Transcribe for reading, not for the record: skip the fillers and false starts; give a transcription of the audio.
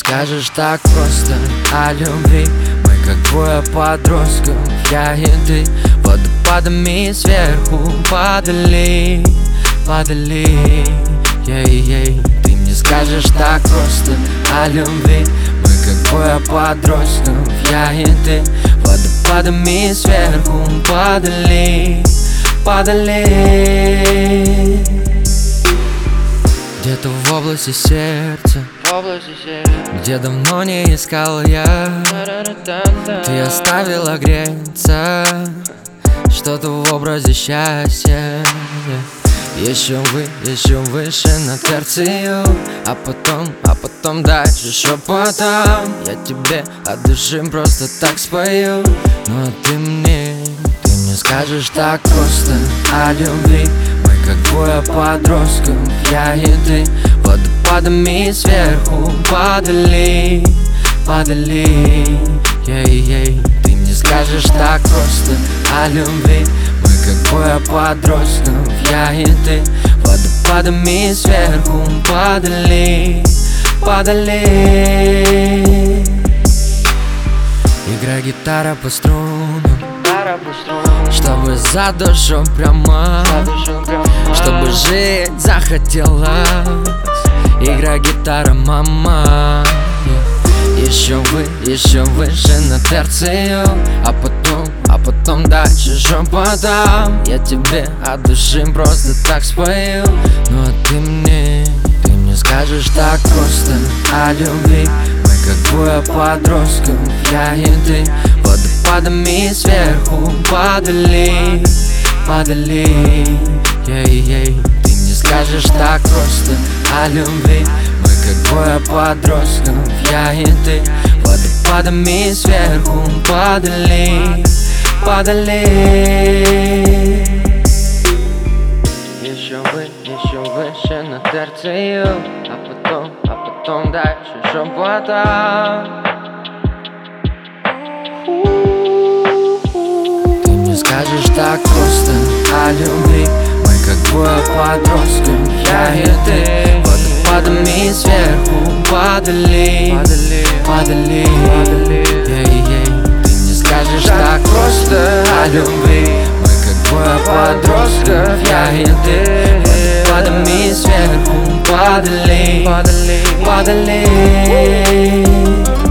скажешь так просто о любви. Мы как двое подростков, я и ты, водопадами сверху падали, падали. Ей-ей, ты мне скажешь так просто о любви. Мы как двое подростков, я и ты, водопадами сверху падали, падали. Где-то в области сердца, где давно не искал я, ты оставила греться что-то в образе счастья. Еще выше на терцию, а потом дальше шепотом. Я тебе от души просто так спою. Но ты мне скажешь так просто о любви. Мы как двое подростков, я и ты, водопадами сверху падали, падали. Ей-ей, ты мне скажешь так просто о любви. Мы как двое подростков, я и ты, водопадами сверху падали, падали. Играй гитара по струнам, чтобы за душу прямо, чтобы жить захотелось. Играй гитара, мама. Еще выше на терцию, а потом дальше шепотом. Я тебе от души просто так спою. Ну а ты мне скажешь так просто о любви. Мы как двое подростков, я и ты, водопадами сверху падали, падали. Ей-ей, ты мне скажешь так просто о любви. Мы как двое подростков, я и ты, водопадами сверху падали, падали. Еще выше на терцию, а потом дальше шепотом. Ты мне скажешь так просто о любви. Мы как двое подростков, я и ты, водопадами сверху падали, падали. Ей-ей, ты мне скажешь так просто о любви. Мы как двое подростков, я и ты, водопадами сверху падали, падали, падали.